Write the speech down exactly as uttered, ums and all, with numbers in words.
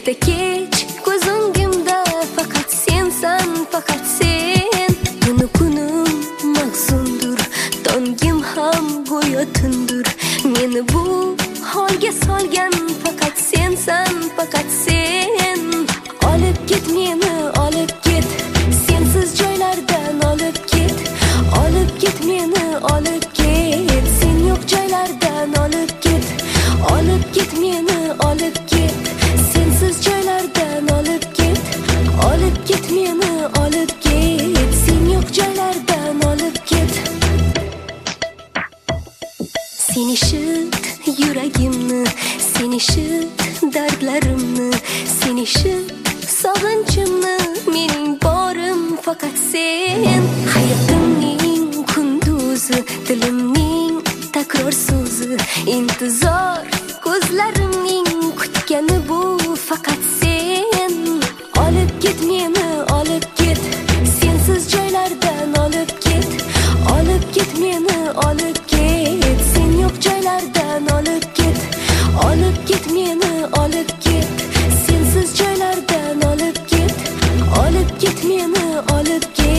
erta kech ko'z o'ngimda faqat sensan, faqat sen. Tunu kunim mahzundur, tongim ham go'yo tundur. Meni bu holga solgan faqat sensan, faqat sen. Olib ket meni, olib ket, sensiz joylardan olib ket. Olib ket meni, olib ket, sen yo'q joylardan olib ket. Olib ket meni, olib ket, sensiz joylardan olib ket. Olib ket meni, olib ket, sen yo'q joylardan olib ket. Sen eshit yuragimni, sen eshit dardlarimni, sen eshit sog'inchimni. Mening borim faqat sen. Hayotimning kunduzi, dilimning takror so'zi, intizor ko'zlarimning kutgani bu faqat sen. Olib ket meni, olib ket, sensiz joylardan olib ket. Olib ket meni, olib ket, sen yo'q joylardan olib ket. Olib ket meni, olib ket, sensiz joylardan olib ket. Olib ket meni, olib ket.